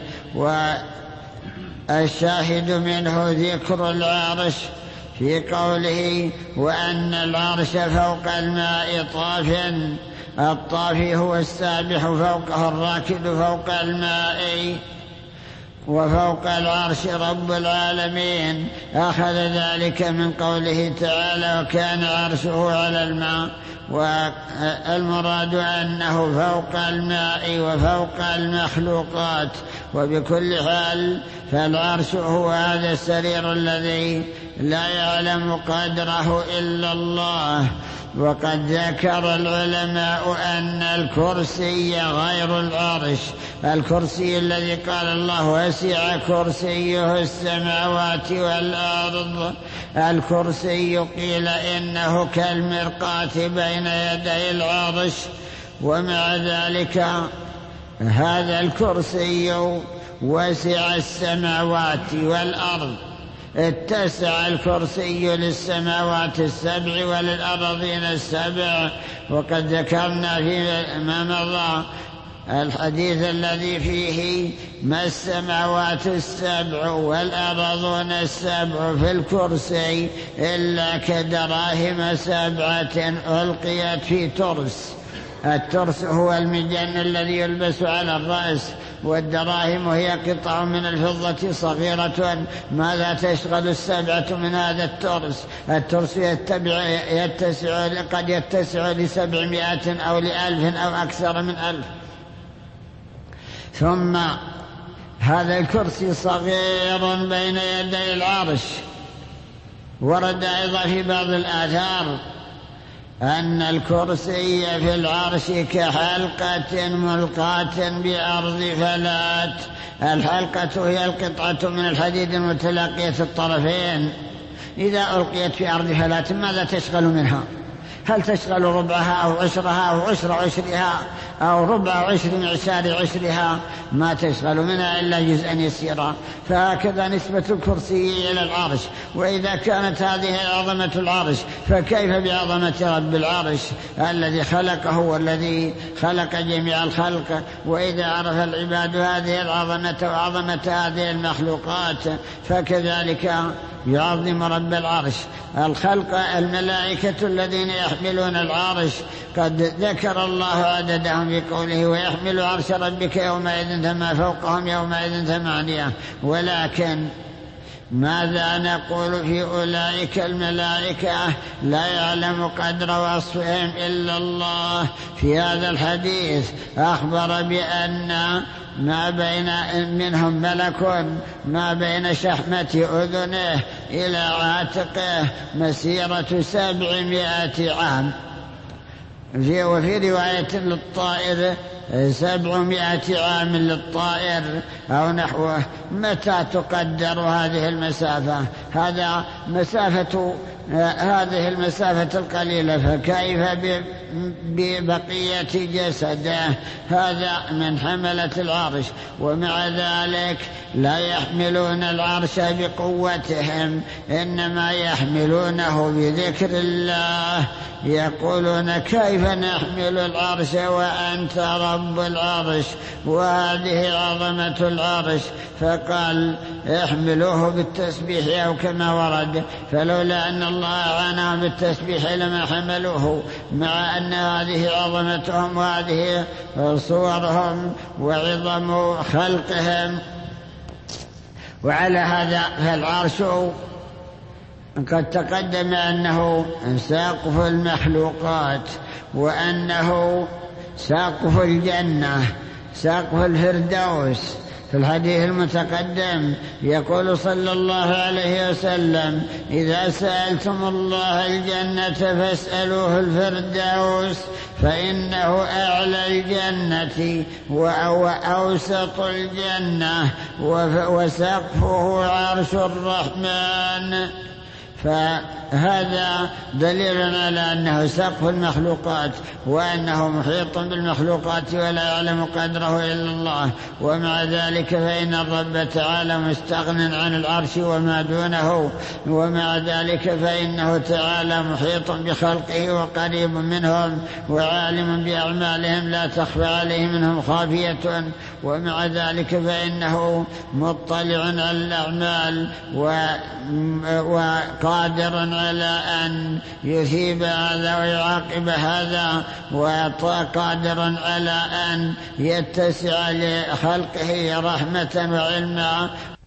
والشاهد منه ذكر العرش في قوله: وأن العرش فوق الماء طاف. الطافي هو السابح فوقه الراكد فوق الماء، وفوق العرش رب العالمين. أخذ ذلك من قوله تعالى: وكان عرشه على الماء، والمراد أنه فوق الماء وفوق المخلوقات. وبكل حال فالعرش هو هذا السرير الذي لا يعلم قدره إلا الله. وقد ذكر العلماء أن الكرسي غير العرش، الكرسي الذي قال الله: وسع كرسيه السماوات والأرض. الكرسي قيل إنه كالمرقاة بين يدي العرش، ومع ذلك هذا الكرسي وسع السماوات والأرض. اتسع الكرسي للسماوات السبع وللأرضين السبع. وقد ذكرنا فيما مضى الحديث الذي فيه: ما السماوات السبع والأرضون السبع في الكرسي إلا كدراهم سبعة ألقيت في ترس. الترس هو المجن الذي يلبس على الرأس، والدراهم هي قطع من الفضة صغيرة. ماذا تشغل السبعة من هذا الترس؟ الترس يتبع يتسع قد يتسع لسبعمائة أو لألف أو أكثر من ألف. ثم هذا الكرسي صغير بين يدي العرش. ورد أيضا في بعض الآثار أن الكرسي في العرش كحلقة ملقاة بأرض فلات. الحلقة هي القطعة من الحديد المتلاقية الطرفين، إذا ألقيت في أرض فلات ماذا تشغل منها؟ هل تشغل ربعها أو عشرها أو عشر عشرها أو ربع عشر معشار عشرها ما تشغل منها إلا جزءا يسيرا. فهكذا نسبة الكرسي إلى العرش. وإذا كانت هذه عظمة العرش فكيف بعظمة رب العرش الذي خلقه والذي خلق جميع الخلق. وإذا عرف العباد هذه العظمة وعظمة هذه المخلوقات فكذلك يعظم رب العرش. الخلق الملائكة الذين يحملون العرش قد ذكر الله عددهم بقوله ويحمل عرش ربك يومئذ ثم فوقهم يومئذ ثمانية. ولكن ماذا نقول في أولئك الملائكة؟ لا يعلم قدر وصفهم إلا الله. في هذا الحديث أخبر بأن ما بين منهم ملك ما بين شحمة أذنه إلى عاتقه مسيرة سبعمائة عام. وفي رواية للطائر سبعمائة عام للطائر أو نحوه. متى تقدر هذه المسافة؟ هذا مسافة هذه المسافة القليلة، فكيف ببقية جسده؟ هذا من حملة العرش. ومع ذلك لا يحملون العرش بقوتهم، إنما يحملونه بذكر الله. يقولون كيف نحمل العرش وأنت رب العرش وهذه عظمة العرش؟ فقال احملوه بالتسبيح أو كما ورد. فلولا أن الله أعانهم بالتسبيح لما حملوه، مع أن هذه عظمتهم وهذه صورهم وعظم خلقهم. وعلى هذا فالعرش قد تقدم أنه ساقف المخلوقات، وأنه ساقف الجنة، ساقف الفردوس. في الحديث المتقدم يقول صلى الله عليه وسلم إذا سألتم الله الجنة فاسألوه الفردوس فإنه أعلى الجنة وأوسط الجنة وسقفه عرش الرحمن. فهذا دليل على أنه سقف المخلوقات، وأنه محيط بالمخلوقات ولا يعلم قدره إلا الله. ومع ذلك فإن الرب تعالى مستغن عن العرش وما دونه، ومع ذلك فإنه تعالى محيط بخلقه وقريب منهم وعالم بأعمالهم لا تخفى عليه منهم خافية. ومع ذلك فإنه مطلع على الأعمال وقادر على أن يثيب هذا ويعاقب هذا، وقادر على أن يتسع لخلقه رحمة وعلما.